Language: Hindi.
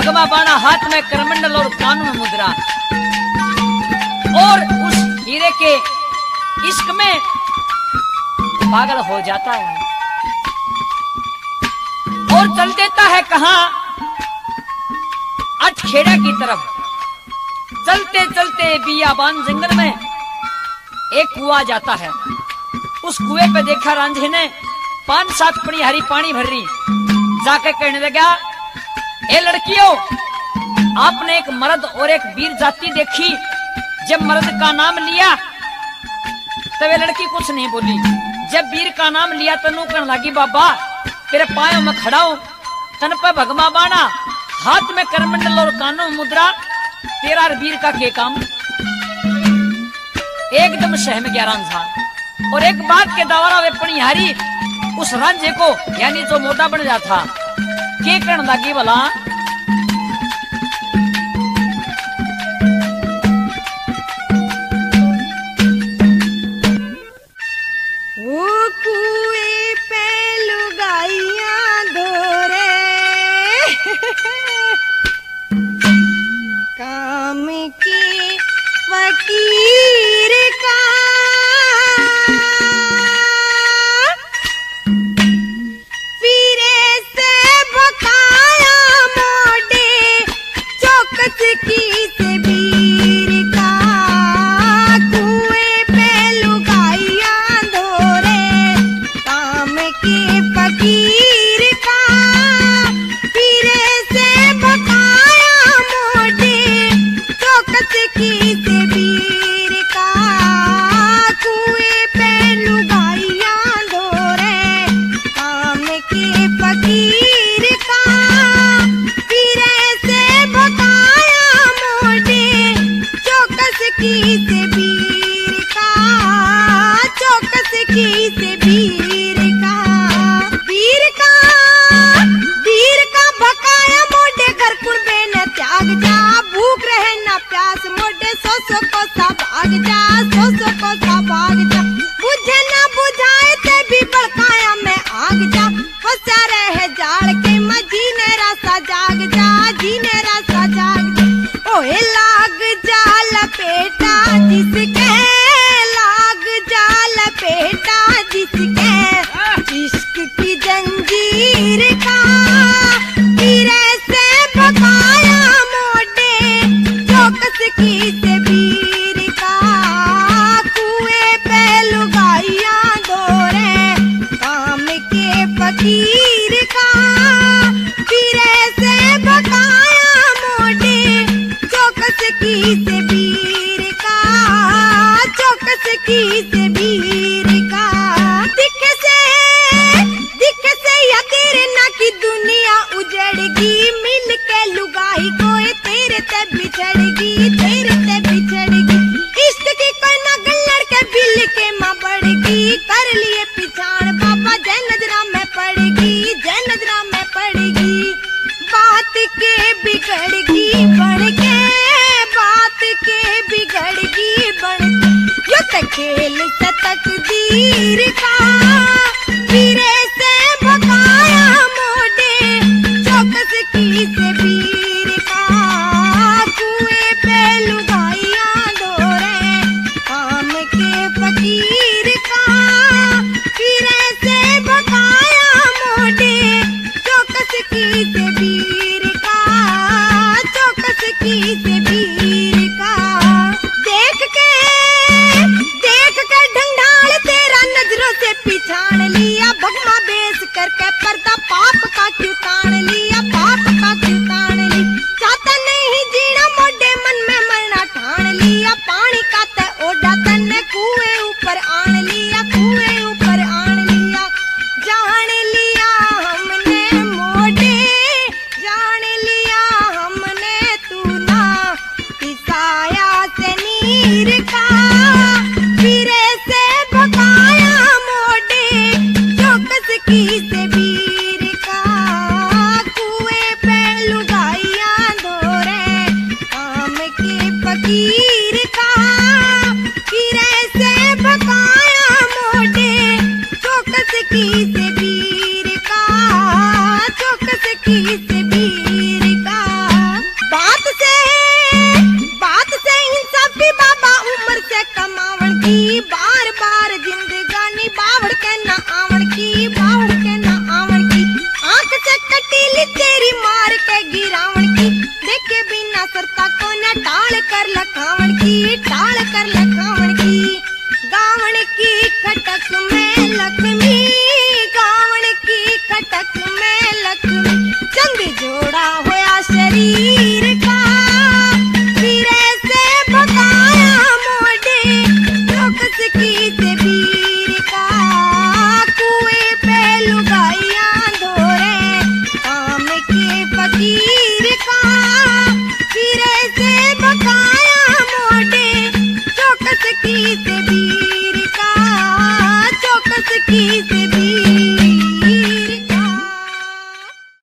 भगवा बाणा, हाथ में करमंडल और कान में मुद्रा। और उस हीरे के इश्क में पागल हो जाता है और चल देता है कहां, अठखेड़ा की तरफ। चलते चलते बियाबान जंगल में एक कुआं जाता है। उस कुएं पे देखा रांझे ने 5-7 पड़ी हरी पानी भर रही। जाके कहने लगा, ए लड़कियों, आपने एक मर्द और एक वीर जाति देखी। जब मर्द का नाम लिया तब लड़की कुछ नहीं बोली। जब वीर का नाम लिया तनु कहने लगी, बाबा तेरे पायों में खड़ा हूं, तन पे भगमा बाणा, हाथ में करमंडल और कानों में मुद्रा, तेरा वीर का के काम। एकदम सहम गया रांझा और एक बात के दवारा वे पणिहारी उस रांझे को यानी जो मोटा बन जाता के कहने लगी, भला वो कुएं पे लुगाइयां धोरे काम के फकीर का फिरे से बकाया मोटे चौकस की से वीर का कुएं पे लुगाइयां धोरे काम के फकीर का फिरे से बकाया मोटे चौकस की से वीर का कुएं पे लुगाइयां धोरे काम के फकीर का फिरे से बकाया मोटे चौकस की से वीर का चौकस की से वीर का वीर का बकाया मोटे घर कुड़बे न त्याग जा भूख रहे ना प्यास मोटे सो को सा भाग जा सो को सा भाग जा बुझे ना बुझाए ते भी बड़काया में आग जा फंसा रहे जाड़ के मैं जीने रासा जाग जा जीने रासा जाग जा ओए लाग जा लपेटा जिसके लाग जा लपेटा जिसके इश्क की जंजीर का फिरे से बकाया मोटे चौकस की से वीर का कुएं पे लुगाइयां धोरे काम के फकीर का फिरे से बकाया मोटे चौकस की से वीर का चौकस की से वीर का दिख से या तेरे ना की दुनिया उजड़गी मिल के लुगाई कोई तेरे ते बिछड़गी तेरे ते बिछड़गी इश्क की कोई ना गल्लड़ के बिल के मां बढ़गी कर लिए पिछाड़ बाबा जय नजरा में पड़ेगी जय नजरा में पड़ेगी बात के बिगड़गी बढ़ के बात के बिगड़गी बढ़ यो ते खेल से तकदीर का फिरे से बकाया मोटे चौकस की से वीर का कुएं पे लुगाइयां धोरे काम के फकीर का फिरे से बकाया मोटे चौकस की से वीर का चौकस की से वीर का देख के ढंढाल तेरा नजरों से पिछाड़ गोली तेरी मार के गिरावण की, देखे बिना सरता को न टाल कर लखावण की, टाल कर लखावण की। गावण की खटक में लक्ष्मी, गावण की खटक में लक्ष्मी, चंद जोड़ा